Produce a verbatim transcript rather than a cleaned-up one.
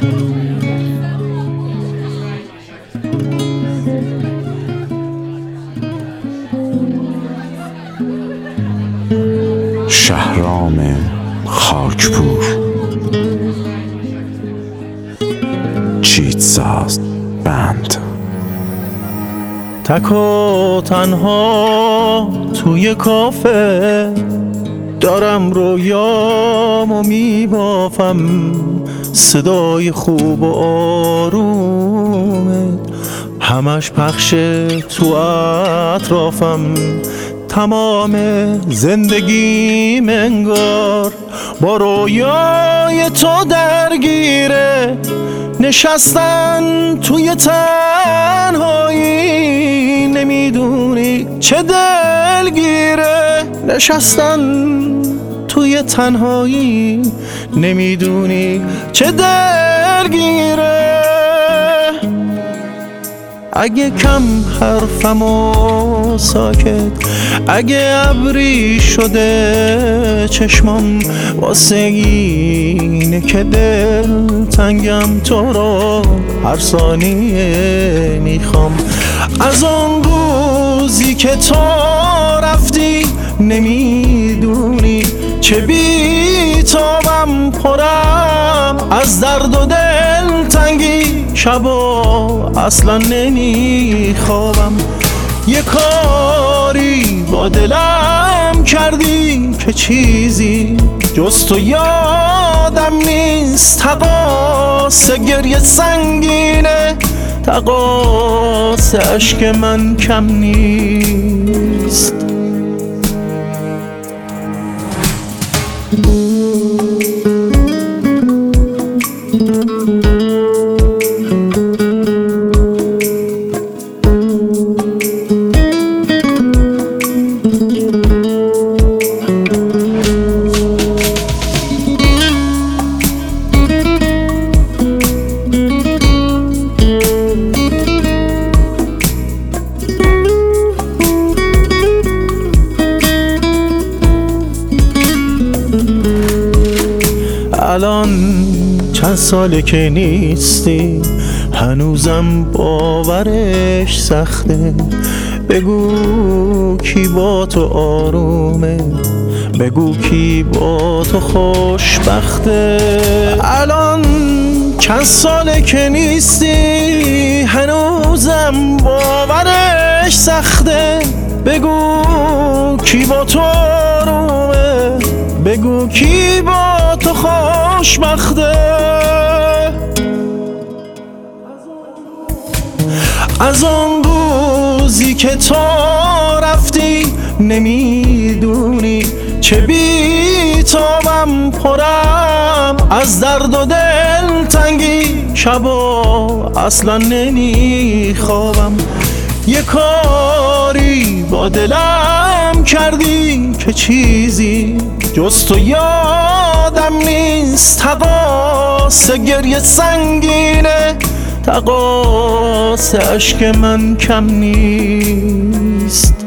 شهرام خاکپور. چیتساز بند. تک و تنها توی کافه دارم رویامو میبافم، صدای خوب و آرومه همش پخشه تو اطرافم. تمام زندگیم انگار با رویای تو درگیره، نشستن توی تنهایی نمیدونی چه دلگیره. نشستن توی تنهایی نمیدونی چه دلگیره. اگه کم حرفم و ساکت، اگه ابری شده چشمام، واسه اینه که دل تنگم تو رو هر ثانیه میخوام. از اون روزی که تو رفتی نمیدونی چه بیتابم، پرم از درد و دل تنگی، شبا اصلا نمیخوابم. یه کاری با دلم کردی که چیزی جز تو یادم نیست. تقاس گریه سنگینه، تقاس عشق من کم نیست. الان چند ساله که نیستی، هنوزم باورش سخته. بگو کی با تو آرومه، بگو کی با تو خوشبخته. الان چند ساله که نیستی، هنوزم باورش سخته. بگو کی با تو آرومه، بگو کی با تو خوشبخته. از اون روزی که تو رفتی نمیدونی چه بیتابم، پرم از درد و دل تنگی، شبا اصلا نمیخوابم. یه کاری با دلم کردی که چیزی جز تو یادم نیست. تقاس گریه سنگینه، تقاس عشق من کم نیست.